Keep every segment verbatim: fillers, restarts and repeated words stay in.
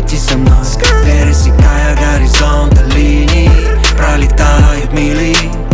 пойти со мной. Пересекая горизонты линий, пролетают мили.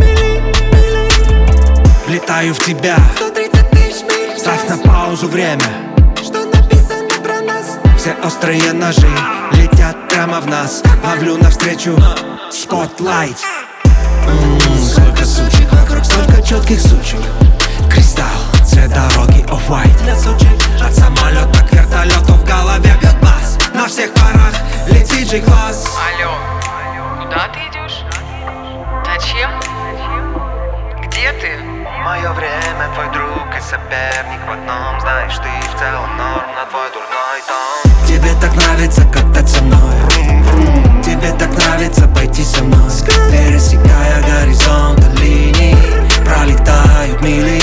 Влетаю в тебя, ставь на паузу время. Что написано про нас? Все острые ножи летят прямо в нас. Ловлю навстречу спотлайт. Ммм, сколько сучек вокруг, столько четких сучек. Кристалл, цвет дороги off-white. Для сучек от самолета к вертолету в голове бьет бас. На всех парах летит же глаз. Алло, куда ты идешь? Зачем? Где ты? Мое время, твой друг и соперник в одном. Знаешь, ты в целом норм на твой дурной тон. Тебе так нравится катать со мной. Тебе так нравится пойти со мной. Пересекая горизонты линий, пролетают мили.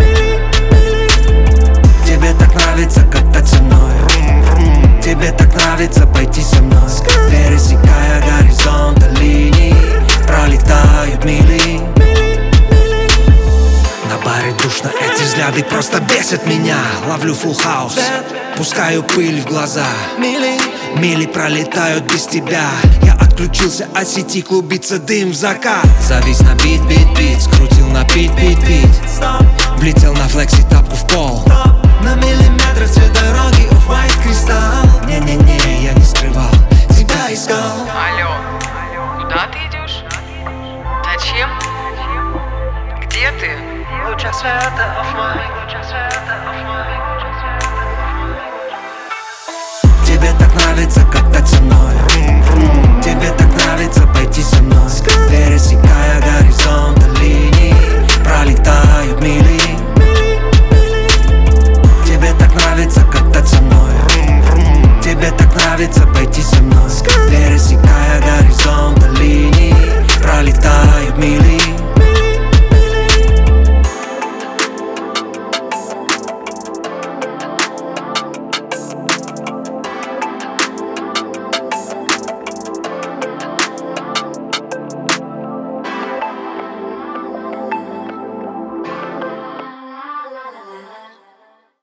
Тебе так нравится катать со мной. Тебе так нравится пойти со мной. Пересекая горизонты линий, пролетают мили. На баре душно, эти взгляды просто бесят меня. Ловлю фулл хаус, пускаю пыль в глаза. Мили, мили пролетают без тебя. Я отключился от сети, клубится дым в закат. Завис на бит, бит, бит, скрутил на пит, пит, пит. Влетел на флекси, тапку в пол. На миллиметр цвет дороги off-white кристалл. Не-не-не, я не скрывал, тебя искал. Алло, куда ты идешь? Зачем? Где ты? Луча света off my, луча света off my. Тебе так нравится катать со мной. Тебе так нравится пойти со мной. Пересекая горизонты линий, пролетают мили. Тебе так нравится катать со мной. Тебе так нравится пойти со мной.